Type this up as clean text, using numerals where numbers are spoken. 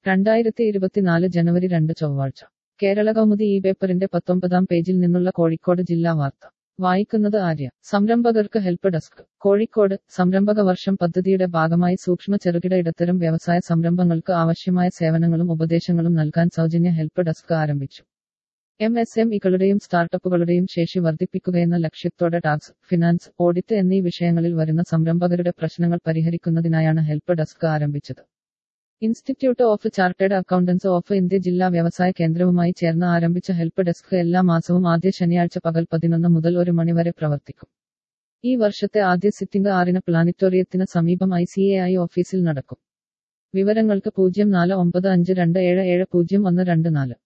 2024 ജനുവരി 2 ചൊവ്വാഴ്ച കേരള കൗമുദി ഈ പേപ്പറിന്റെ 19-ാം പേജിൽ നിന്നുള്ള കോഴിക്കോട് ജില്ലാ വാർത്ത വായിക്കുന്നത് ആര്യ. സംരംഭകർക്ക് ഹെൽപ്പ് ഡെസ്ക്. കോഴിക്കോട് സംരംഭക വർഷം പദ്ധതിയുടെ ഭാഗമായി സൂക്ഷ്മ ചെറുകിട ഇടത്തരം വ്യവസായ സംരംഭങ്ങൾക്ക് ആവശ്യമായ സേവനങ്ങളും ഉപദേശങ്ങളും നൽകാൻ സൗജന്യ ഹെൽപ്പ് ഡെസ്ക് ആരംഭിച്ചു. MSME-കളുടെയും സ്റ്റാർട്ടപ്പുകളുടെയും ശേഷി വർദ്ധിപ്പിക്കുകയെന്ന ലക്ഷ്യത്തോടെ ടാക്സ്, ഫിനാൻസ്, ഓഡിറ്റ് എന്നീ വിഷയങ്ങളിൽ വരുന്ന സംരംഭകരുടെ പ്രശ്നങ്ങൾ പരിഹരിക്കുന്നതിനായാണ് ഹെൽപ്പ് ഡെസ്ക് ആരംഭിച്ചത്. Institute of chartered accountants of India ജില്ലാ വ്യവസായ കേന്ദ്രവുമായി ചേർന്ന് ആരംഭിച്ച ഹെൽപ്പ് ഡെസ്ക് എല്ലാ മാസവും ആദ്യ ശനിയാഴ്ച പകൽ 11 മുതൽ 1 മണി വരെ പ്രവർത്തിക്കും. ഈ വർഷത്തെ ആദ്യ സിറ്റിംഗ് 6-ന് പ്ലാനിറ്റോറിയത്തിന് സമീപം ICAI ഓഫീസിൽ നടക്കും. വിവരങ്ങൾക്ക് 049527700124.